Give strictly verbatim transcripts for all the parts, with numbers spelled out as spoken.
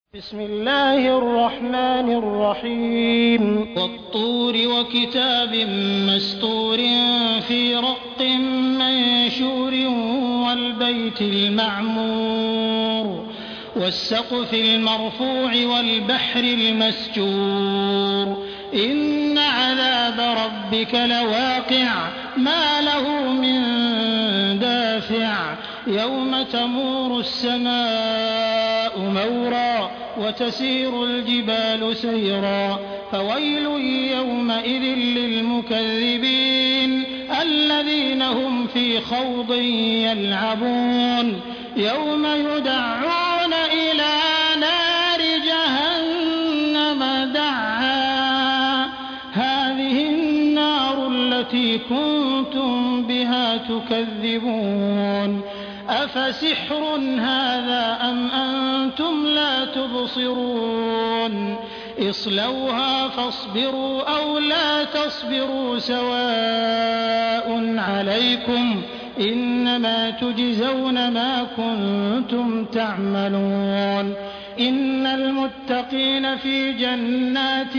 بسم الله الرحمن الرحيم والطور وكتاب مسطور في رق منشور والبيت المعمور والسقف المرفوع والبحر المسجور إن عذاب ربك لواقع ما له من دافع يوم تمور السماء مورا وتسير الجبال سيرا فويل يومئذ للمكذبين الذين هم في خوض يلعبون يوم يدعون إلى نار جهنم دعا هذه النار التي كنتم بها تكذبون أفسحر هذا أم أنتم لا تبصرون اصلوها فاصبروا أو لا تصبروا سواء عليكم إنما تجزون ما كنتم تعملون إن المتقين في جنات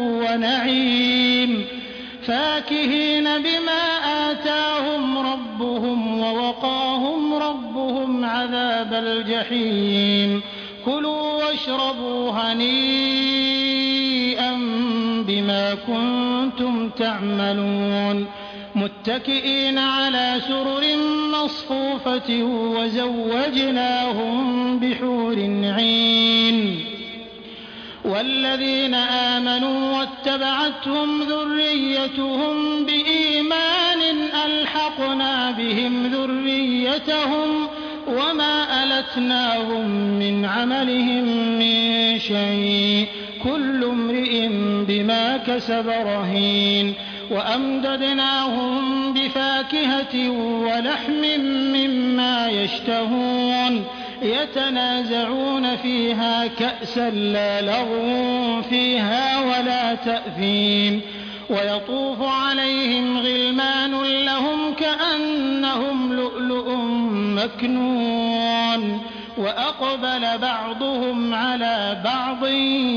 ونعيم فاكهين بما آتاهم ربهم ووقاهم ربهم عذاب الجحيم كلوا واشربوا هنيئا بما كنتم تعملون متكئين على سرر مصفوفة وزوجناهم بحور عين والذين آمنوا واتبعتهم ذريتهم بإيمان ألحقنا بهم ذريتهم وما ألتناهم من عملهم من شيء كل امرئ بما كسب رهين وأمددناهم بفاكهة ولحم مما يشتهون يتنازعون فيها كأسا لا لغو فيها ولا تأثيم ويطوف عليهم غلمان لهم كأنهم لؤلؤ مكنون وأقبل بعضهم على بعض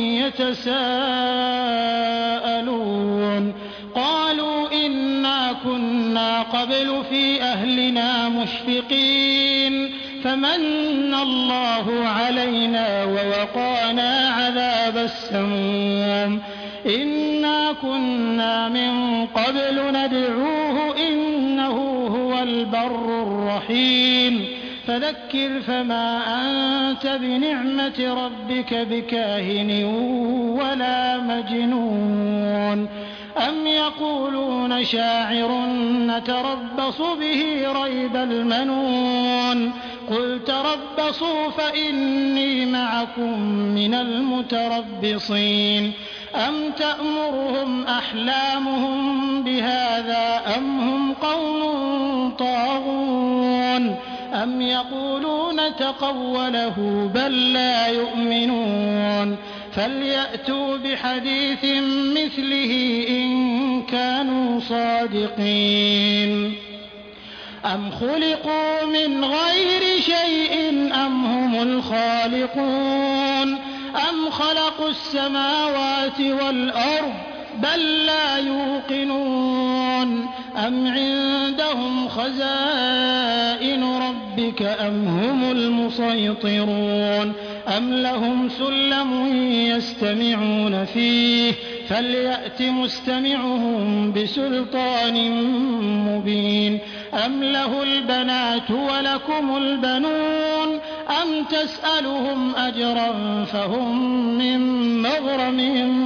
يتساءلون قالوا إنا كنا قبل في أهلنا مشفقين فمن الله علينا ووقانا عذاب السموم إنا كنا من قبل ندعوه إنه هو البر الرحيم فذكر فما أنت بنعمة ربك بكاهن ولا مجنون أم يقولون شاعر نتربص به ريب المنون قل تربصوا فإني معكم من المتربصين أم تأمرهم أحلامهم بهذا أم هم قوم طاغون أم يقولون تقوله بل لا يؤمنون فليأتوا بحديث مثله إن كانوا صادقين أم خلقوا من غير شيء أم هم الخالقون أم خلقوا السماوات والأرض بل لا يوقنون أم عندهم خزائن ربك أم هم المسيطرون أم لهم سلم يستمعون فيه فليأت مستمعهم بسلطان مبين أم له البنات ولكم البنون أم تسألهم أجرا فهم من مغرم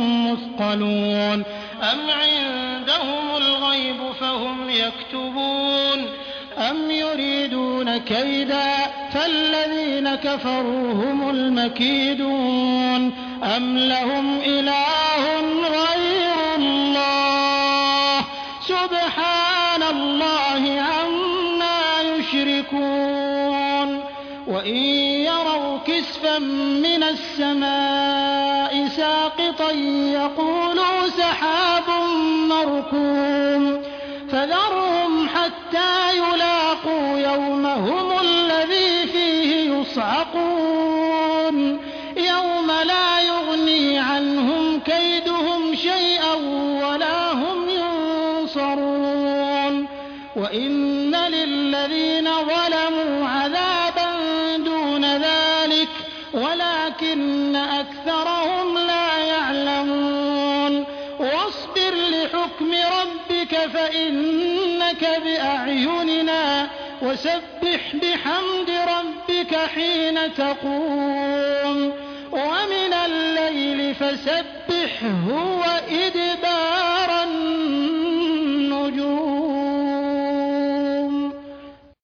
مثقلون أم عندهم الغيب فهم يكتبون أم يريدون كيدا فالذين كفروا هم المكيدون أم لهم إله غير الله سبحان الله عما يشركون وإن يروا كسفا من السماء ساقطا يقولوا سحاب مركوم فذرهم حتى يلاقوا يومهم الذي فيه يصعقون يوم لا وإن للذين ظلموا عذابا دون ذلك ولكن أكثرهم لا يعلمون واصبر لحكم ربك فإنك بأعيننا وسبح بحمد ربك حين تقوم ومن الليل فسبحه وإن